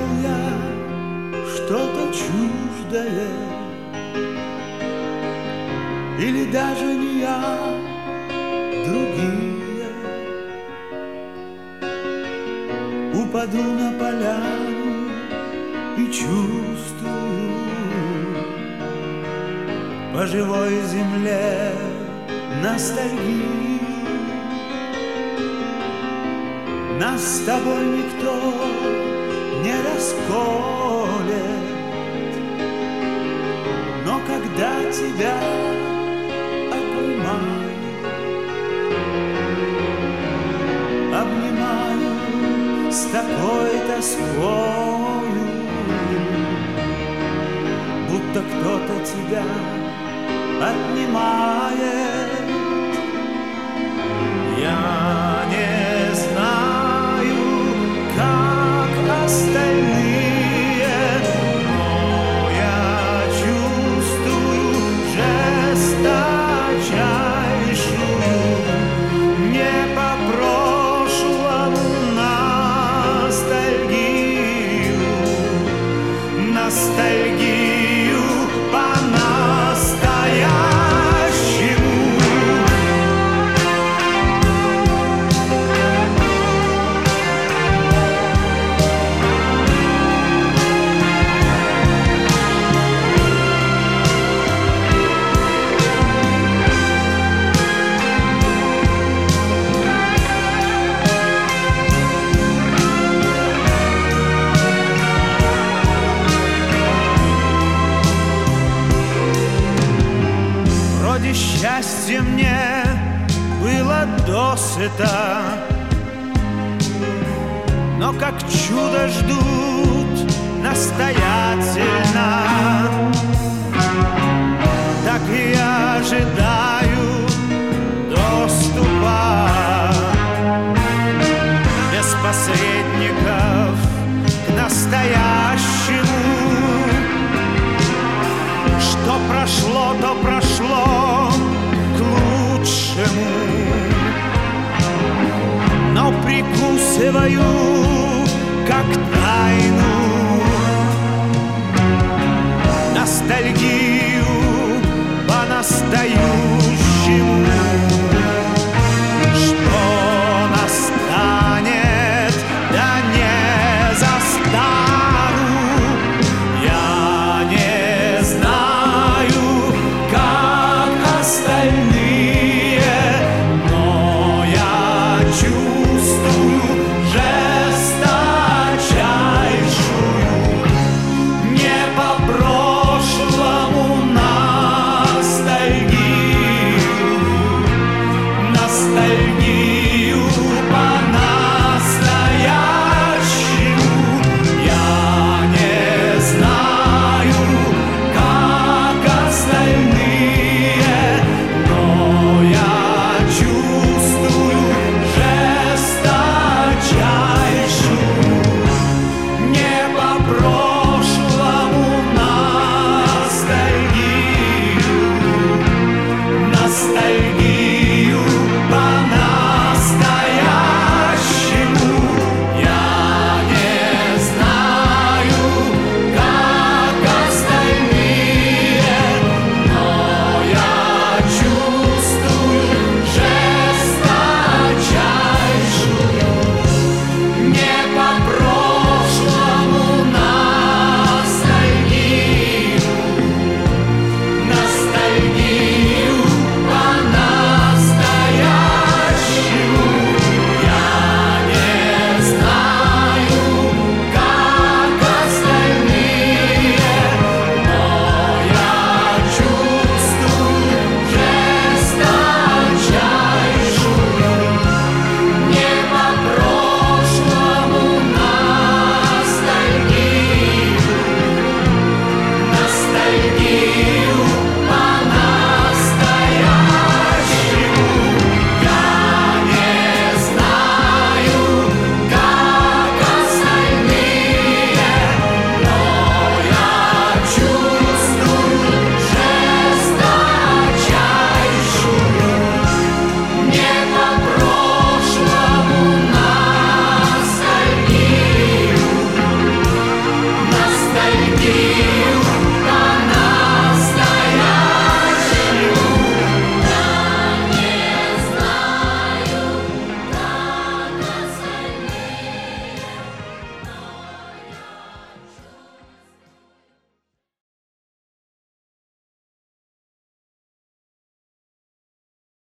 я что-то чуждое, или даже не я, другие. Упаду на поляну и чувствую по живой земле ностальгию. Нас с тобой никто не расколет, но когда тебя обнимаю с такой тоскою, будто кто-то тебя отнимает. Я не знаю, как остальные, но я чувствую жесточайшую не по прошлому ностальгию по-настоящему. Вроде счастья мне было досыта, но как чудо ждут настоятельно, так и я ожидаю доступа без посредников к настоящему. Что прошло, то прошло к лучшему, но прикусываю, как